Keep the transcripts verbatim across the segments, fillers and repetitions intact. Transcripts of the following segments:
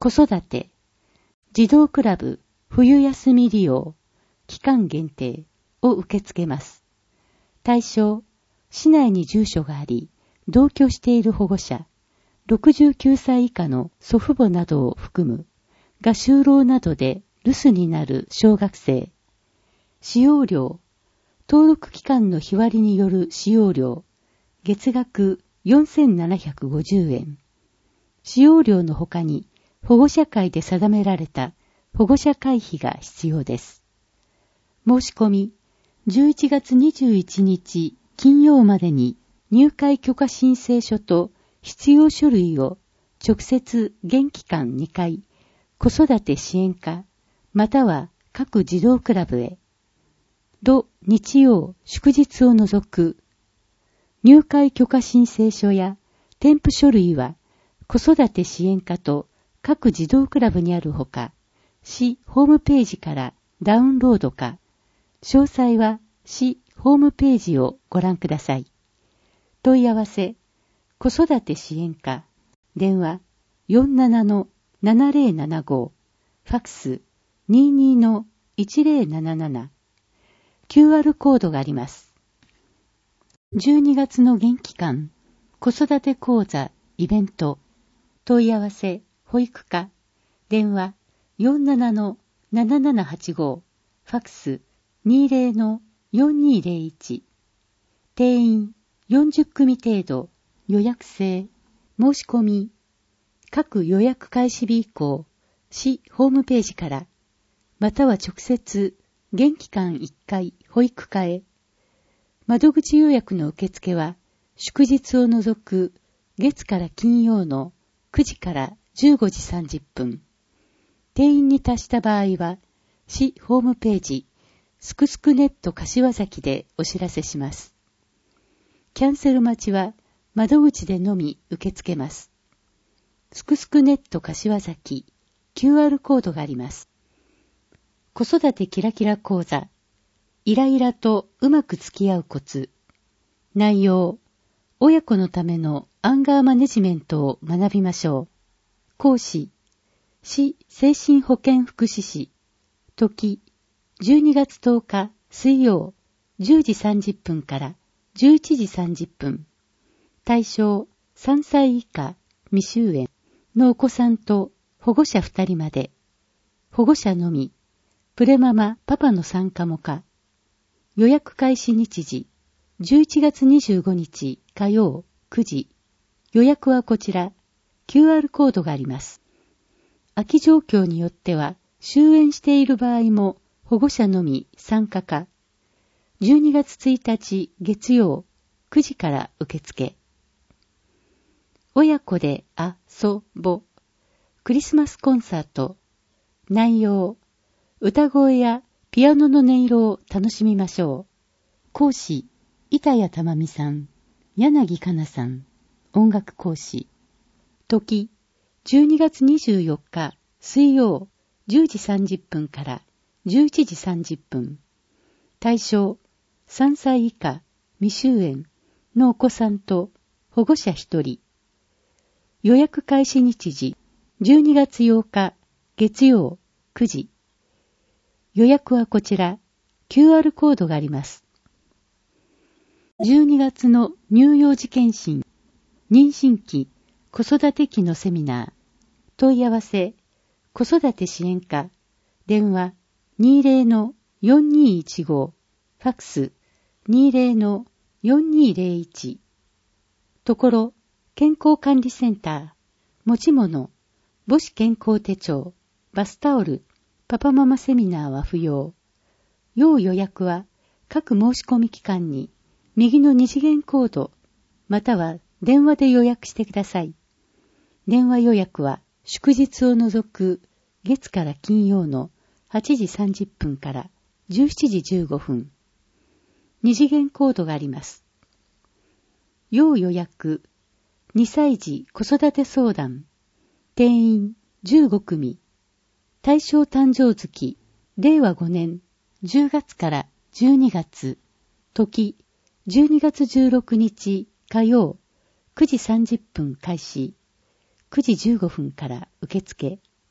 子育て、児童クラブ、冬休み利用、期間限定を受け付けます。対象、市内に住所があり、同居している保護者、ろくじゅうきゅうさい以下の祖父母などを含む、が就労などで留守になる小学生。使用料、登録期間の日割りによる使用料、月額よんせんななひゃくごじゅうえん。使用料の他に保護者会で定められた保護者会費が必要です。申し込み、じゅういちがつにじゅういちにち金曜までに入会許可申請書と必要書類を直接現機関にかい子育て支援課または各児童クラブへ。土日曜祝日を除く入会許可申請書や添付書類は子育て支援課と各児童クラブにあるほか、市ホームページからダウンロードか、詳細は市ホームページをご覧ください。問い合わせ、子育て支援課、電話 よんじゅうななのななぜろななご、ファックス にじゅうにのいちぜろなななな、キューアール コードがあります。じゅうにがつの現期間、子育て講座、イベント、問い合わせ、保育課、電話 よんじゅうななのななななはちご、ファックス にじゅうのよんにぜろいち、定員よんじゅっくみ程度、予約制、申し込み、各予約開始日以降、市ホームページから、または直接、現期間いっかい保育課へ。窓口予約の受付は、祝日を除く月から金曜のくじからじゅうごじさんじゅっぷん。定員に達した場合は、市ホームページ、すくすくネット柏崎でお知らせします。キャンセル待ちは窓口でのみ受け付けます。すくすくネット柏崎、キューアール コードがあります。子育てキラキラ講座、イライラとうまく付き合うコツ。内容、親子のためのアンガーマネジメントを学びましょう。講師、市精神保健福祉士。時、じゅうにがつとおか水曜じゅうじさんじゅっぷんからじゅういちじさんじゅっぷん。対象さんさい以下未就園のお子さんと保護者ふたりまで。保護者のみ。プレママパパの参加も可。予約開始日時じゅういちがつにじゅうごにち火曜くじ。予約はこちら。キューアール コードがあります。空き状況によっては終園している場合も保護者のみ参加か。じゅうにがつついたち月曜くじから受付。親子で遊ぼ。クリスマスコンサート。内容。歌声やピアノの音色を楽しみましょう。講師、板谷珠美さん、柳香奈さん、音楽講師。時、じゅうにがつにじゅうよっか水曜じゅうじさんじゅっぷんからじゅういちじさんじゅっぷん。対象、さんさい以下未就園のお子さんと保護者ひとり。予約開始日時、じゅうにがつようか月曜くじ。予約はこちら、キューアール コードがあります。じゅうにがつの乳幼児検診、妊娠期、子育て期のセミナー。問い合わせ、子育て支援課、電話 にじゅうのよんにいちご、ファックス にじゅうのよんにぜろいち。ところ、健康管理センター、持ち物、母子健康手帳、バスタオル、パパママセミナーは不要。要予約は各申し込み機関に右の二次元コードまたは電話で予約してください。電話予約は祝日を除く月から金曜のはちじさんじゅっぷんからじゅうしちじじゅうごふん。二次元コードがあります。要予約、にさい児子育て相談、定員じゅうごくみ。対象誕生月、れいわごねんじゅうがつからじゅうにがつ、時、じゅうにがつじゅうろくにち火曜、くじさんじゅっぷん開始、くじじゅうごふんから受付。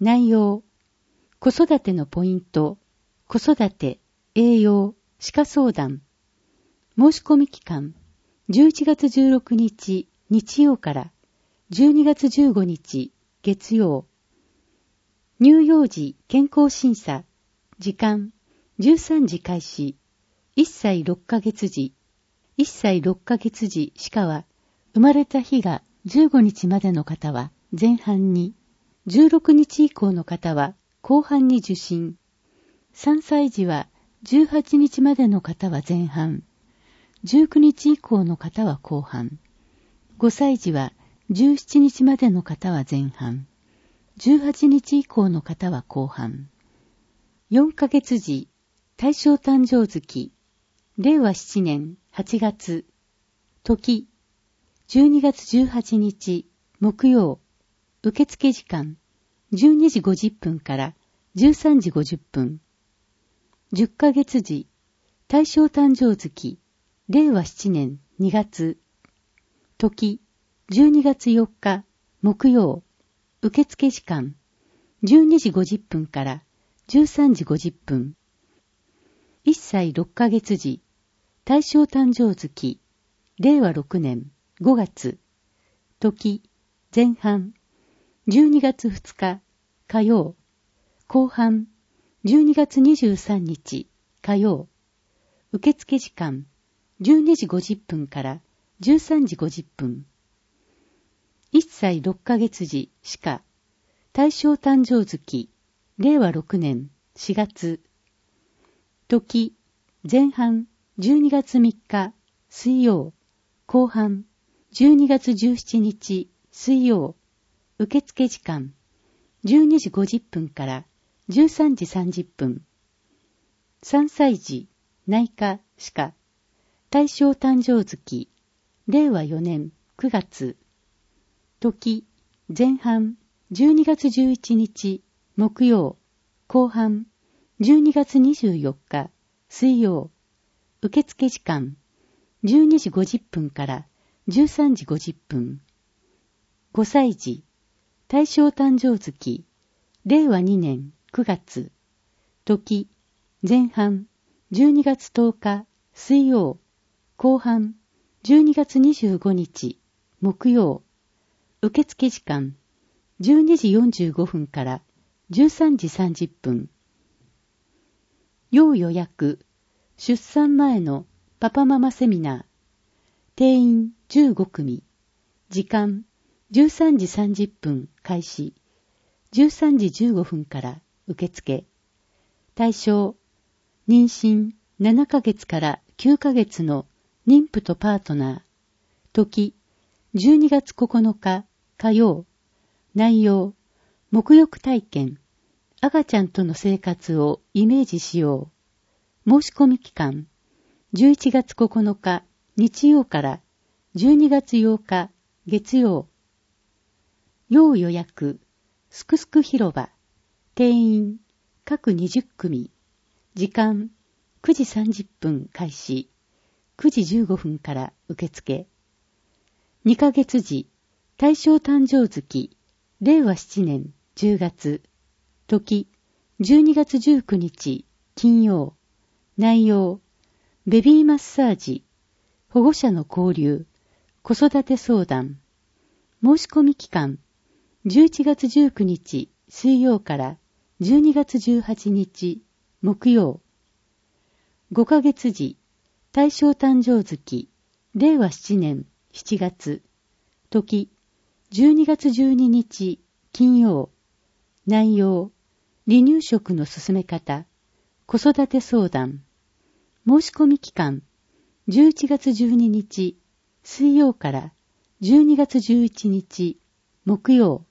内容、子育てのポイント、子育て、栄養、歯科相談。申し込み期間、じゅういちがつじゅうろくにち日曜からじゅうにがつじゅうごにち月曜。乳幼児健康審査、時間、じゅうさんじ開始。いっさいろっかげつじ、いっさいろっかげつじ歯科は、生まれた日がじゅうごにちまでの方は前半に、じゅうろくにち以降の方は後半に受診。さんさい児はじゅうはちにちまでの方は前半、じゅうくにち以降の方は後半。ごさい児はじゅうしちにちまでの方は前半、じゅうはちにち以降の方は後半。よんかげつ児、大正誕生月、れいわしちねんはちがつ、時、じゅうにがつじゅうはちにち木曜、受付時間、じゅうにじごじゅっぷんからじゅうさんじごじゅっぷん。じゅっかげつ児、大正誕生月、れいわしちねんにがつ、時、じゅうにがつよっか木曜、受付時間、じゅうにじごじゅっぷんからじゅうさんじごじゅっぷん。いっさいろっかげつ児、大正誕生月、れいわろくねんごがつ、時、前半、じゅうにがつふつか火曜、後半、じゅうにがつにじゅうさんにち火曜、受付時間、じゅうにじごじゅっぷんからじゅうさんじごじゅっぷん。いっさいろっかげつ児歯科、大正誕生月、れいわろくねんしがつ、時、前半、じゅうにがつみっか水曜、後半、じゅうにがつじゅうしちにち水曜、受付時間、じゅうにじごじゅっぷんからじゅうさんじさんじゅっぷん。さんさい児、内科歯科、大正誕生月、れいわよねんくがつ、時、前半、じゅうにがつじゅういちにち木曜、後半、じゅうにがつにじゅうよっか水曜、受付時間、じゅうにじごじゅっぷんからじゅうさんじごじゅっぷん。ごさい児、大正誕生月、れいわにねんくがつ、時、前半、じゅうにがつとおか水曜、後半、じゅうにがつにじゅうごにち木曜、受付時間、じゅうにじよんじゅうごふんからじゅうさんじさんじゅっぷん。要予約、出産前のパパママセミナー。定員じゅうごくみ。時間、じゅうさんじさんじゅっぷん開始。じゅうさんじじゅうごふんから受付。対象、妊娠ななかげつからきゅうかげつの妊婦とパートナー。時、じゅうにがつここのか火曜。内容、沐浴体験。赤ちゃんとの生活をイメージしよう。申し込み期間、じゅういちがつここのか日曜からじゅうにがつようか月曜。要予約、すくすく広場。定員、各にじゅっくみ。時間、くじさんじゅっぷん開始。くじじゅうごふんから受付。にかげつ児、大正誕生月、れいわしちねんじゅうがつ。時、じゅうにがつじゅうくにち金曜。内容、ベビーマッサージ、保護者の交流、子育て相談。申し込み期間、じゅういちがつじゅうくにち水曜からじゅうにがつじゅうはちにち木曜。ごかげつ児、大正誕生月、れいわしちねんしちがつ。時、じゅうにがつじゅうににち金曜。内容、離乳食の進め方、子育て相談。申し込み期間、じゅういちがつじゅうににち水曜からじゅうにがつじゅういちにち木曜。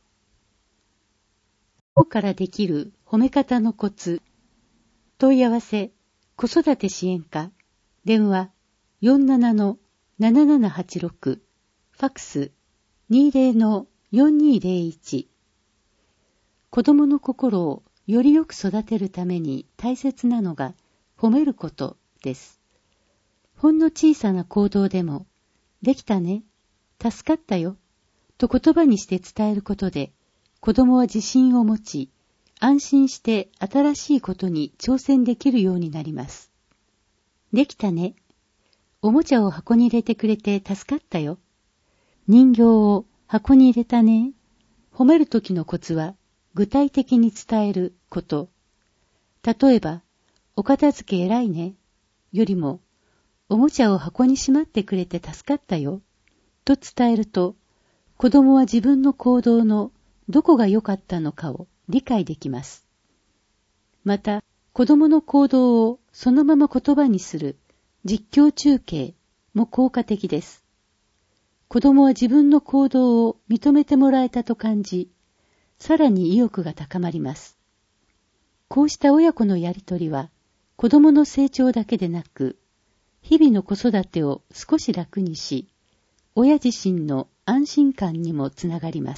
今日からできる褒め方のコツ。問い合わせ、子育て支援課。電話 よんじゅうななのななななはちろく。ファックス にじゅうのよんにーぜろいち。子供の心をよりよく育てるために大切なのが褒めることです。ほんの小さな行動でも、できたね、助かったよ、と言葉にして伝えることで、子供は自信を持ち、 安心して新しいことに挑戦できるようになります。できたね。おもちゃを箱に入れてくれて助かったよ。人形を箱に入れたね。褒めるときのコツは具体的に伝えること。例えば、お片付け偉いね。よりも、おもちゃを箱にしまってくれて助かったよ。と伝えると、子供は自分の行動のどこが良かったのかを理解できます。また、子供の行動をそのまま言葉にする実況中継も効果的です。子供は自分の行動を認めてもらえたと感じ、さらに意欲が高まります。こうした親子のやりとりは、子供の成長だけでなく、日々の子育てを少し楽にし、親自身の安心感にもつながります。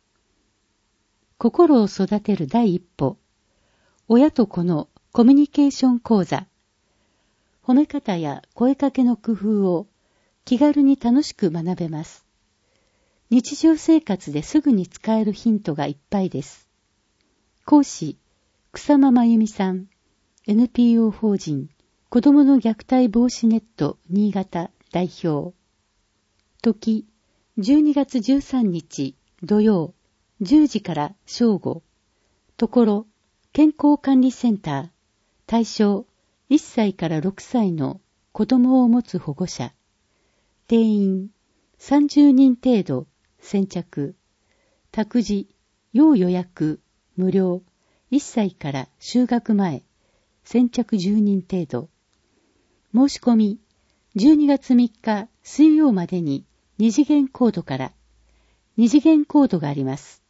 心を育てる第一歩、親と子のコミュニケーション講座。褒め方や声かけの工夫を気軽に楽しく学べます。日常生活ですぐに使えるヒントがいっぱいです。講師、草間真由美さん、エヌピーオー 法人子どもの虐待防止ネット新潟代表。時、じゅうにがつじゅうさんにち土曜じゅうじから正午。ところ、健康管理センター。対象、いっさいからろくさいの子供を持つ保護者。定員、さんじゅうにん程度、先着。託児、要予約、無料。いっさいから就学前、先着じゅうにん程度。申し込み、じゅうにがつみっか水曜までにに次元コードから、に次元コードがあります。